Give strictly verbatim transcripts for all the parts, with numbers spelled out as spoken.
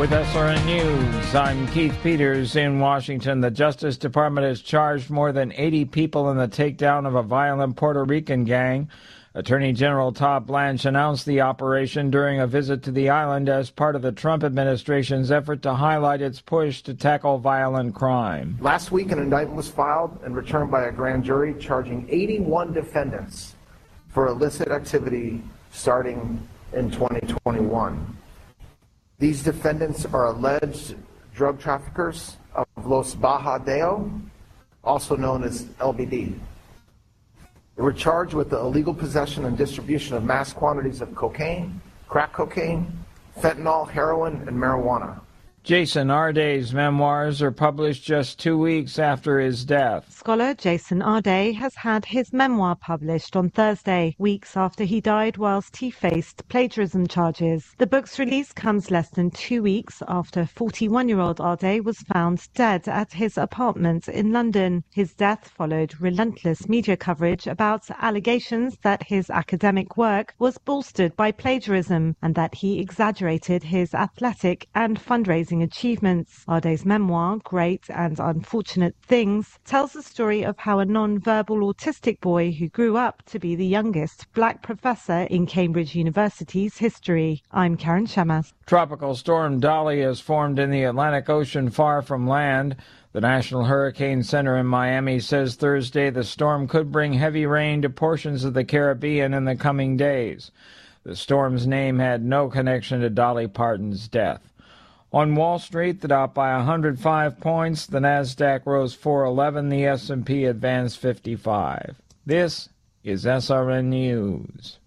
With S R N News, I'm Keith Peters in Washington. The Justice Department has charged more than eighty people in the takedown of a violent Puerto Rican gang. Attorney General Todd Blanche announced the operation during a visit to the island as part of the Trump administration's effort to highlight its push to tackle violent crime. Last week, an indictment was filed and returned by a grand jury charging eighty-one defendants for illicit activity starting in twenty twenty-one. These defendants are alleged drug traffickers of Los Baja Deo, also known as L B D. They were charged with the illegal possession and distribution of mass quantities of cocaine, crack cocaine, fentanyl, heroin, and marijuana. Jason Arday's memoirs are published just two weeks after his death. Scholar Jason Arday has had his memoir published on Thursday, weeks after he died whilst he faced plagiarism charges. The book's release comes less than two weeks after forty-one-year-old Arday was found dead at his apartment in London. His death followed relentless media coverage about allegations that his academic work was bolstered by plagiarism and that he exaggerated his athletic and fundraising achievements. Arday's memoir, Great and Unfortunate Things, tells the story of how a non-verbal autistic boy who grew up to be the youngest black professor in Cambridge University's history. I'm Karen Shamas. Tropical storm Dolly has formed in the Atlantic Ocean far from land. The National Hurricane Center in Miami says Thursday the storm could bring heavy rain to portions of the Caribbean in the coming days. The storm's name had no connection to Dolly Parton's death. On Wall Street, the Dow by one hundred five points, the Nasdaq rose four eleven, the S and P advanced fifty-five. This is S R N News.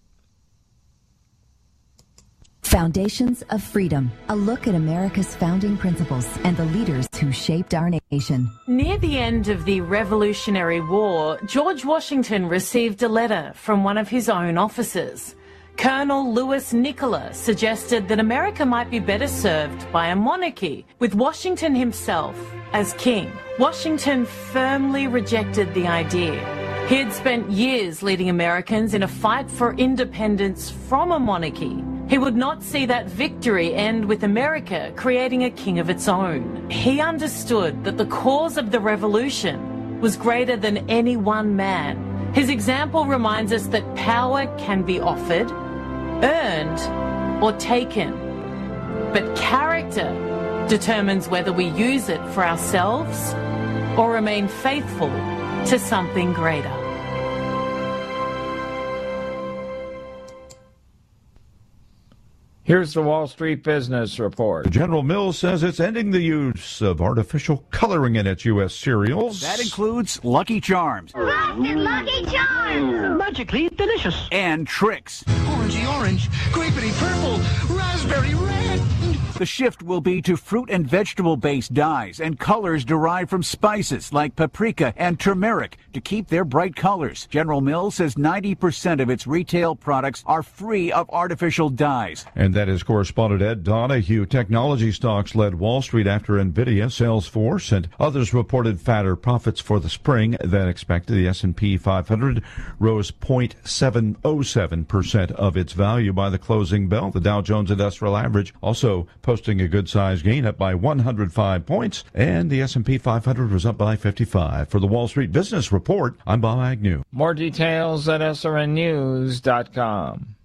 Foundations of Freedom, a look at America's founding principles and the leaders who shaped our nation. Near the end of the Revolutionary War, George Washington received a letter from one of his own officers. Colonel Louis Nicola suggested that America might be better served by a monarchy, with Washington himself as king. Washington firmly rejected the idea. He had spent years leading Americans in a fight for independence from a monarchy. He would not see that victory end with America creating a king of its own. He understood that the cause of the revolution was greater than any one man. His example reminds us that power can be offered, earned, or taken. But character determines whether we use it for ourselves or remain faithful to something greater. Here's the Wall Street Business Report. General Mills says it's ending the use of artificial coloring in its U S cereals. That includes Lucky Charms. Frosted Lucky Charms! Magically delicious. And Trix. Orangey orange, grapey purple, raspberry red. The shift will be to fruit and vegetable-based dyes and colors derived from spices like paprika and turmeric to keep their bright colors. General Mills says ninety percent of its retail products are free of artificial dyes. And that is correspondent Ed Donahue. Technology stocks led Wall Street after NVIDIA, Salesforce, and others reported fatter profits for the spring than expected. The S and P five hundred rose zero point seven zero seven percent of its value by the closing bell. The Dow Jones Industrial Average also posting a good-sized gain, up by one hundred five points, and the S and P five hundred was up by fifty-five. For the Wall Street Business Report, I'm Bob Agnew. More details at S R N news dot com.